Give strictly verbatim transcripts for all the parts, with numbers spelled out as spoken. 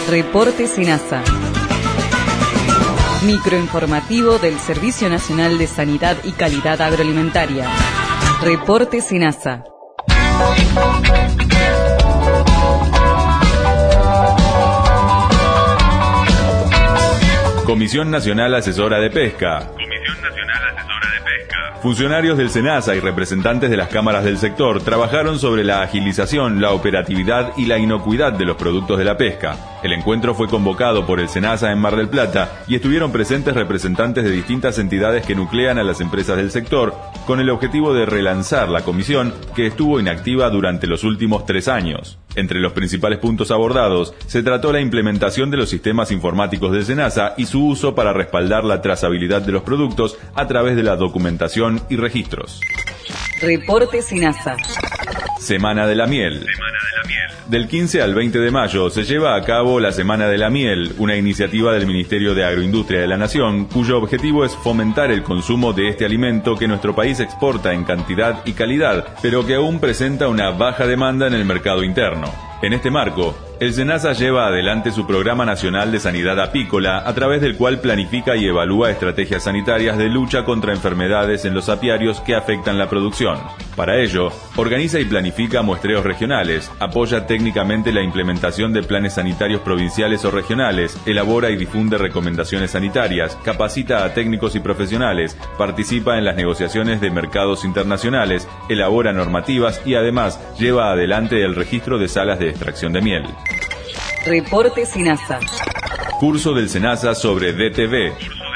Reporte SENASA. Microinformativo del Servicio Nacional de Sanidad y Calidad Agroalimentaria. Reporte SENASA. Comisión Nacional Asesora de Pesca. Funcionarios del SENASA y representantes de las cámaras del sector trabajaron sobre la agilización, la operatividad y la inocuidad de los productos de la pesca. El encuentro fue convocado por el SENASA en Mar del Plata y estuvieron presentes representantes de distintas entidades que nuclean a las empresas del sector, con el objetivo de relanzar la comisión que estuvo inactiva durante los últimos tres años. Entre los principales puntos abordados se trató la implementación de los sistemas informáticos del SENASA y su uso para respaldar la trazabilidad de los productos a través de la documentación y registros. Reporte SENASA. Semana de la Miel. Del quince al veinte de mayo se lleva a cabo la Semana de la Miel, una iniciativa del Ministerio de Agroindustria de la Nación, cuyo objetivo es fomentar el consumo de este alimento que nuestro país exporta en cantidad y calidad, pero que aún presenta una baja demanda en el mercado interno. En este marco, el SENASA lleva adelante su Programa Nacional de Sanidad Apícola, a través del cual planifica y evalúa estrategias sanitarias de lucha contra enfermedades en los apiarios que afectan la producción. Para ello, organiza y planifica muestreos regionales, apoya técnicamente la implementación de planes sanitarios provinciales o regionales, elabora y difunde recomendaciones sanitarias, capacita a técnicos y profesionales, participa en las negociaciones de mercados internacionales, elabora normativas y además lleva adelante el registro de salas de extracción de miel. Reporte SENASA. Curso del SENASA sobre D T V.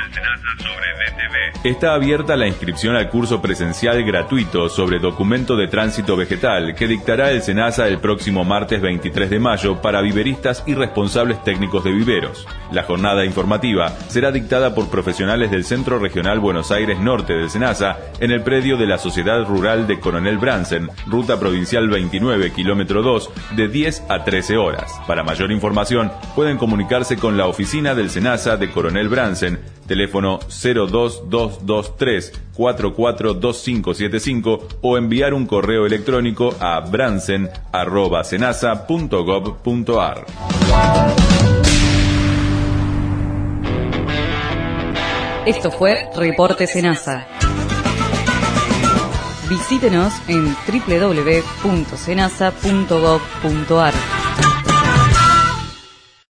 Está abierta la inscripción al curso presencial gratuito sobre documento de tránsito vegetal que dictará el SENASA el próximo martes veintitrés de mayo para viveristas y responsables técnicos de viveros. La jornada informativa será dictada por profesionales del Centro Regional Buenos Aires Norte del SENASA en el predio de la Sociedad Rural de Coronel Bransen, Ruta Provincial veintinueve, kilómetro dos, de diez a trece horas. Para mayor información pueden comunicarse con la oficina del SENASA de Coronel Bransen, teléfono cero dos dos dos tres cuatro cuatro dos cinco siete cinco o enviar un correo electrónico a bransen arroba senasa punto gob punto ar. Esto fue Reporte SENASA. Visítenos en doble u doble u doble u punto senasa punto gob punto ar.